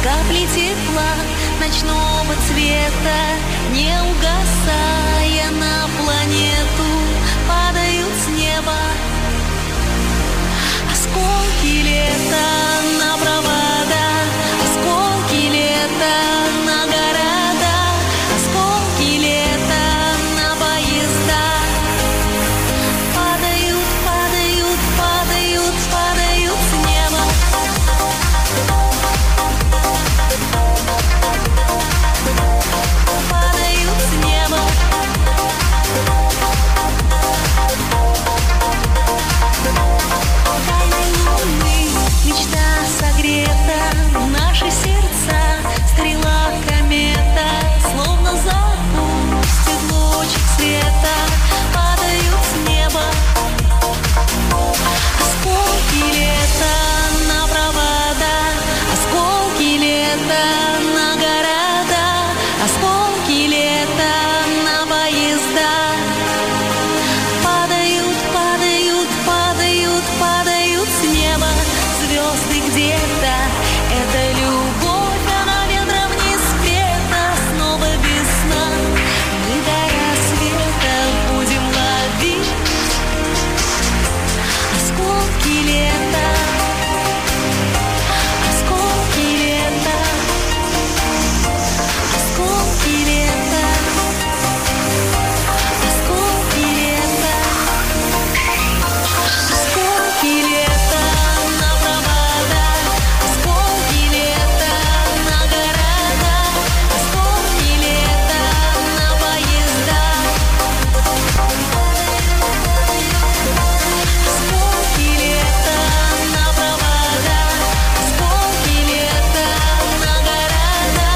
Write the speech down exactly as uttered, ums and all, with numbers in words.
капли тепла ночного цвета, не угасая, на планету падают с неба осколки лета на провода, осколки лета на города, осколки лета на поезда. Падают, падают, падают, падают с неба. Падают с неба. Тайной луны мечта согрета, в наши сердца стрела комета, словно запустит лучик света. Падают с неба осколки лета на провода, осколки лета